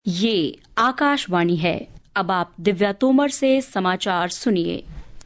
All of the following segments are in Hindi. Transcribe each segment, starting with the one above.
ये आकाशवाणी है। अब आप दिव्या तोमर से समाचार सुनिए।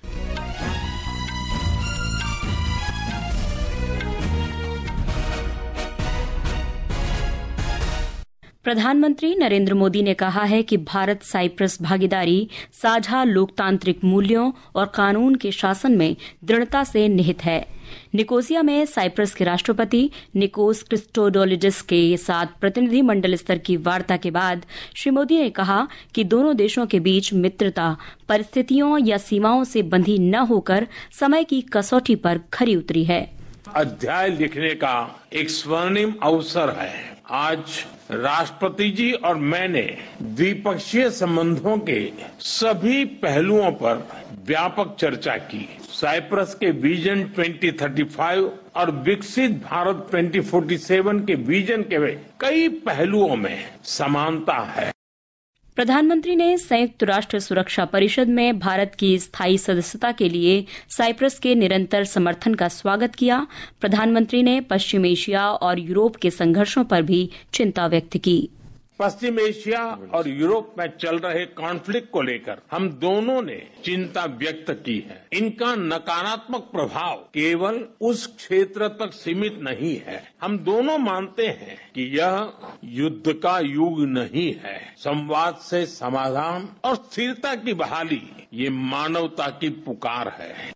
प्रधानमंत्री नरेंद्र मोदी ने कहा है कि भारत साइप्रस भागीदारी साझा लोकतांत्रिक मूल्यों और कानून के शासन में दृढ़ता से निहित है। निकोसिया में साइप्रस के राष्ट्रपति निकोस क्रिस्टोडोलिडिस के साथ प्रतिनिधि मंडल स्तर की वार्ता के बाद श्री मोदी ने कहा कि दोनों देशों के बीच मित्रता परिस्थितियों या सीमाओं से बंधी न होकर समय की कसौटी पर खरी उतरी है। अध्याय लिखने का एक स्वर्णिम अवसर है। आज राष्ट्रपति जी और मैंने द्विपक्षीय संबंधों के सभी पहलुओं पर व्यापक चर्चा की। साइप्रस के विजन 2035 और विकसित भारत 2047 के विजन के कई पहलुओं में समानता है। प्रधानमंत्री ने संयुक्त राष्ट्र सुरक्षा परिषद में भारत की स्थायी सदस्यता के लिए साइप्रस के निरंतर समर्थन का स्वागत किया। प्रधानमंत्री ने पश्चिम एशिया और यूरोप के संघर्षों पर भी चिंता व्यक्त की। पश्चिम एशिया और यूरोप में चल रहे कॉन्फ्लिक्ट को लेकर हम दोनों ने चिंता व्यक्त की है। इनका नकारात्मक प्रभाव केवल उस क्षेत्र तक सीमित नहीं है। हम दोनों मानते हैं कि यह युद्ध का युग नहीं है। संवाद से समाधान और स्थिरता की बहाली ये मानवता की पुकार है।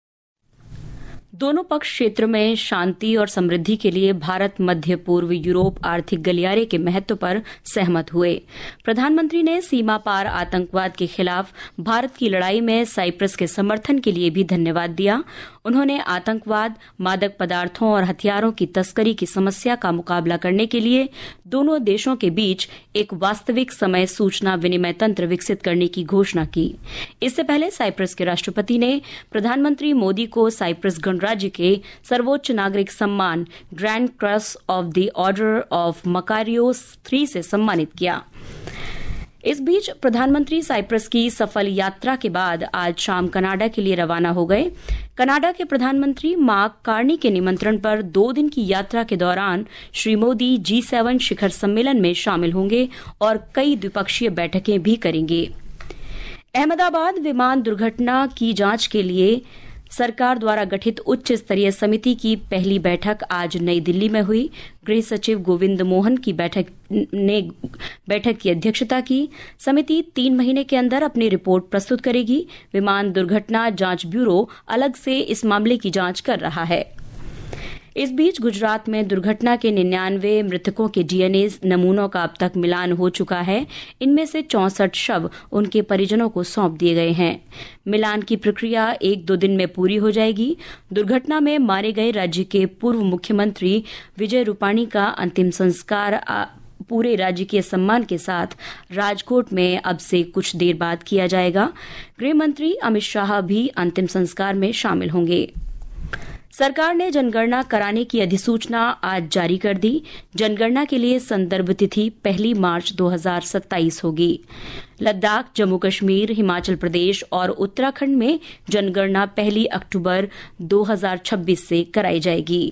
दोनों पक्ष क्षेत्र में शांति और समृद्धि के लिए भारत मध्य पूर्व यूरोप आर्थिक गलियारे के महत्व पर सहमत हुए। प्रधानमंत्री ने सीमा पार आतंकवाद के खिलाफ भारत की लड़ाई में साइप्रस के समर्थन के लिए भी धन्यवाद दिया। उन्होंने आतंकवाद, मादक पदार्थों और हथियारों की तस्करी की समस्या का मुकाबला करने के लिए दोनों देशों के बीच एक वास्तविक समय सूचना विनिमय तंत्र विकसित करने की घोषणा की। इससे पहले साइप्रस के राष्ट्रपति ने प्रधानमंत्री मोदी को साइप्रस गणराज्य के सर्वोच्च नागरिक सम्मान grand cross of the order of Makarios 3 से सम्मानित किया। इस बीच प्रधानमंत्री साइप्रस की सफल यात्रा के बाद आज शाम कनाडा के लिए रवाना हो गए। कनाडा के प्रधानमंत्री मार्क कार्नी के निमंत्रण पर 2 दिन की यात्रा के दौरान श्री मोदी G7 शिखर सम्मेलन में शामिल होंगे और कई द्विपक्षीय बैठकें भी करेंगे। अहमदाबाद विमान दुर्घटना की जांच के लिए सरकार द्वारा गठित उच्च स्तरीय समिति की पहली बैठक आज नई दिल्ली में हुई। गृह सचिव गोविंद मोहन की बैठक की अध्यक्षता की। समिति 3 महीने के अंदर अपनी रिपोर्ट प्रस्तुत करेगी। विमान दुर्घटना जांच ब्यूरो अलग से इस मामले की जांच कर रहा है। इस बीच गुजरात में दुर्घटना के 99 मृतकों के डीएनए नमूनों का अब तक मिलान हो चुका है। इनमें से 64 शव उनके परिजनों को सौंप दिए गए हैं। मिलान की प्रक्रिया 1-2 दिन में पूरी हो जाएगी। दुर्घटना में मारे गए राज्य के पूर्व मुख्यमंत्री विजय रूपाणी का अंतिम संस्कार पूरे राजकीय सम्मान के साथ राजकोट में अब से कुछ देर बाद किया जाएगा। गृह मंत्री अमित शाह भी अंतिम संस्कार में शामिल होंगे। सरकार ने जनगणना कराने की अधिसूचना आज जारी कर दी। जनगणना के लिए संदर्भ तिथि 1 मार्च 2027 होगी। लद्दाख, जम्मू कश्मीर, हिमाचल प्रदेश और उत्तराखंड में जनगणना 1 अक्टूबर 2026 से कराई जाएगी।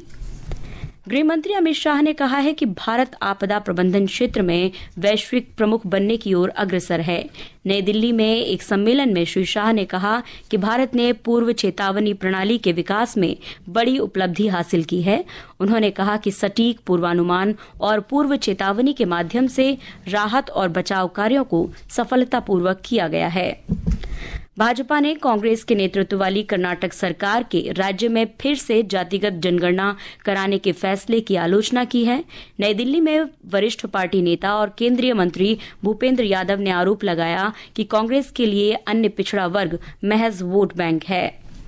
गृह मंत्री अमित शाह ने कहा है कि भारत आपदा प्रबंधन क्षेत्र में वैश्विक प्रमुख बनने की ओर अग्रसर है। नई दिल्ली में एक सम्मेलन में श्री शाह ने कहा कि भारत ने पूर्व चेतावनी प्रणाली के विकास में बड़ी उपलब्धि हासिल की है। उन्होंने कहा कि सटीक पूर्वानुमान और पूर्व चेतावनी के माध्यम से राहत और बचाव कार्यों को सफलतापूर्वक किया गया है। भाजपा ने कांग्रेस के नेतृत्व वाली कर्नाटक सरकार के राज्य में फिर से जातिगत जनगणना कराने के फैसले की आलोचना की है। नई दिल्ली में वरिष्ठ पार्टी नेता और केंद्रीय मंत्री भूपेंद्र यादव ने आरोप लगाया कि कांग्रेस के लिए अन्य पिछड़ा वर्ग महज वोट बैंक है।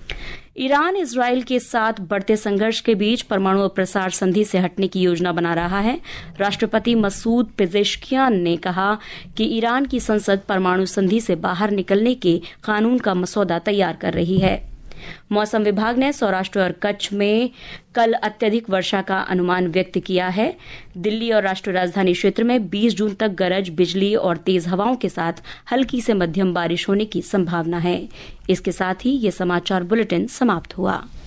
ईरान इजरायल के साथ बढ़ते संघर्ष के बीच परमाणु प्रसार संधि से हटने की योजना बना रहा है। राष्ट्रपति मसूद पेजेश्कियान ने कहा कि ईरान की संसद परमाणु संधि से बाहर निकलने के कानून का मसौदा तैयार कर रही है। मौसम विभाग ने सौराष्ट्र और कच्छ में कल अत्यधिक वर्षा का अनुमान व्यक्त किया है। दिल्ली और राष्ट्रीय राजधानी क्षेत्र में 20 जून तक गरज, बिजली और तेज हवाओं के साथ हल्की से मध्यम बारिश होने की संभावना है। इसके साथ ही ये समाचार बुलेटिन समाप्त हुआ।